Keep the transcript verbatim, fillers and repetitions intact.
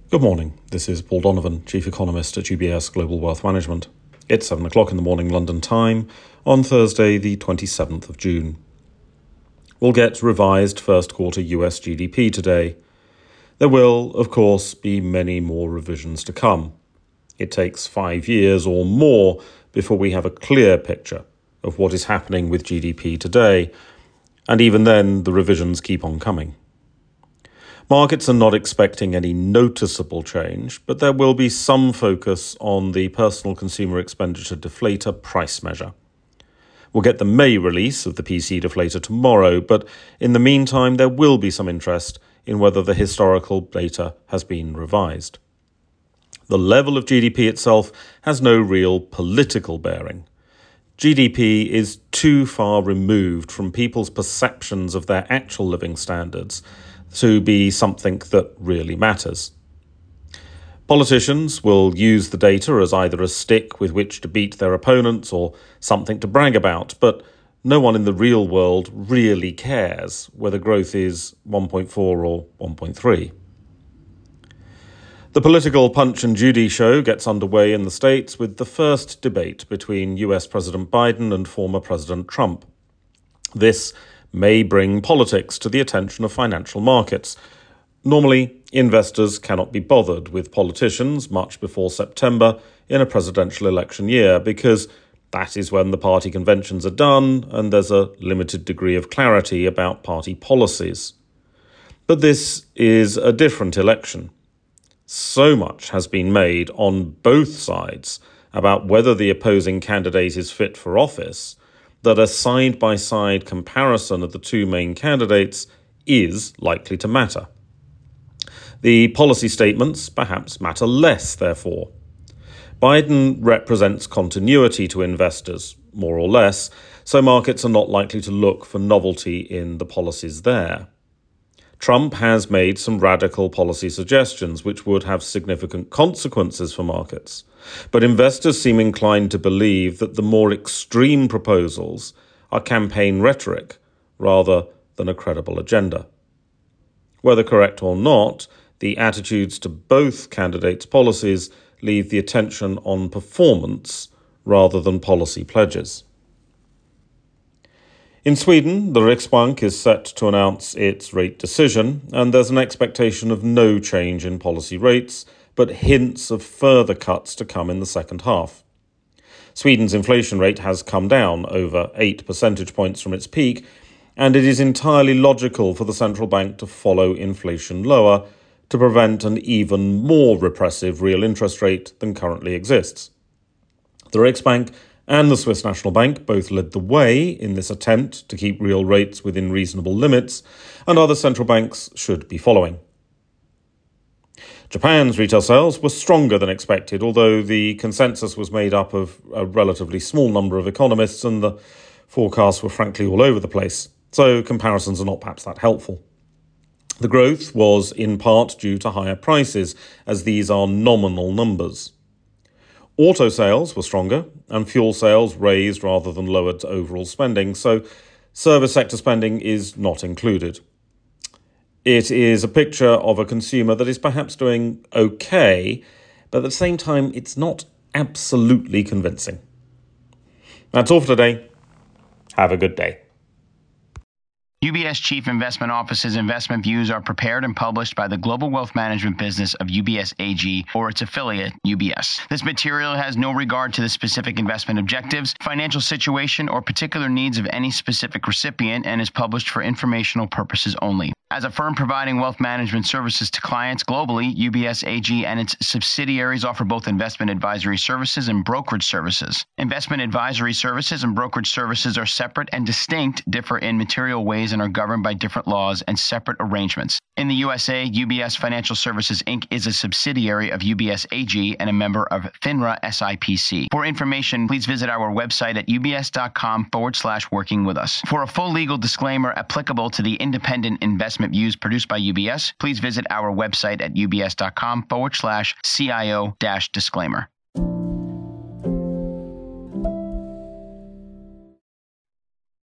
Good morning. This is Paul Donovan, Chief Economist at U B S Global Wealth Management. It's seven o'clock in the morning London time on Thursday, the twenty-seventh of June. We'll get revised first quarter U S G D P today. There will, of course, be many more revisions to come. It takes five years or more before we have a clear picture of what is happening with G D P today, and even then the revisions keep on coming. Markets are not expecting any noticeable change, but there will be some focus on the personal consumer expenditure deflator price measure. We'll get the May release of the P C deflator tomorrow, but in the meantime there will be some interest in whether the historical data has been revised. The level of G D P itself has no real political bearing. G D P is too far removed from people's perceptions of their actual living standards to be something that really matters. Politicians will use the data as either a stick with which to beat their opponents or something to brag about, but no one in the real world really cares whether growth is one point four or one point three. The political Punch and Judy show gets underway in the States with the first debate between U S President Biden and former President Trump. This may bring politics to the attention of financial markets. Normally, investors cannot be bothered with politicians much before September in a presidential election year because that is when the party conventions are done and there's a limited degree of clarity about party policies. But this is a different election. So much has been made on both sides about whether the opposing candidate is fit for office that a side-by-side comparison of the two main candidates is likely to matter. The policy statements perhaps matter less, therefore. Biden represents continuity to investors, more or less, so markets are not likely to look for novelty in the policies there. Trump has made some radical policy suggestions which would have significant consequences for markets, but investors seem inclined to believe that the more extreme proposals are campaign rhetoric rather than a credible agenda. Whether correct or not, the attitudes to both candidates' policies leave the attention on performance rather than policy pledges. In Sweden, the Riksbank is set to announce its rate decision, and there's an expectation of no change in policy rates, but hints of further cuts to come in the second half. Sweden's inflation rate has come down over eight percentage points from its peak, and it is entirely logical for the central bank to follow inflation lower to prevent an even more repressive real interest rate than currently exists. The Riksbank and the Swiss National Bank both led the way in this attempt to keep real rates within reasonable limits, and other central banks should be following. Japan's retail sales were stronger than expected, although the consensus was made up of a relatively small number of economists and the forecasts were frankly all over the place, so comparisons are not perhaps that helpful. The growth was in part due to higher prices, as these are nominal numbers. Auto sales were stronger, and fuel sales raised rather than lowered overall spending, so service sector spending is not included. It is a picture of a consumer that is perhaps doing okay, but at the same time, it's not absolutely convincing. That's all for today. Have a good day. U B S Chief Investment Office's investment views are prepared and published by the global wealth management business of U B S A G or its affiliate, U B S. This material has no regard to the specific investment objectives, financial situation, or particular needs of any specific recipient and is published for informational purposes only. As a firm providing wealth management services to clients globally, U B S A G and its subsidiaries offer both investment advisory services and brokerage services. Investment advisory services and brokerage services are separate and distinct, differ in material ways, and are governed by different laws and separate arrangements. In the U S A, U B S Financial Services Incorporated is a subsidiary of U B S A G and a member of FINRA S I P C. For information, please visit our website at ubs.com forward slash working with us. For a full legal disclaimer applicable to the independent investment views produced by U B S, please visit our website at ubs.com forward slash CIO dash disclaimer.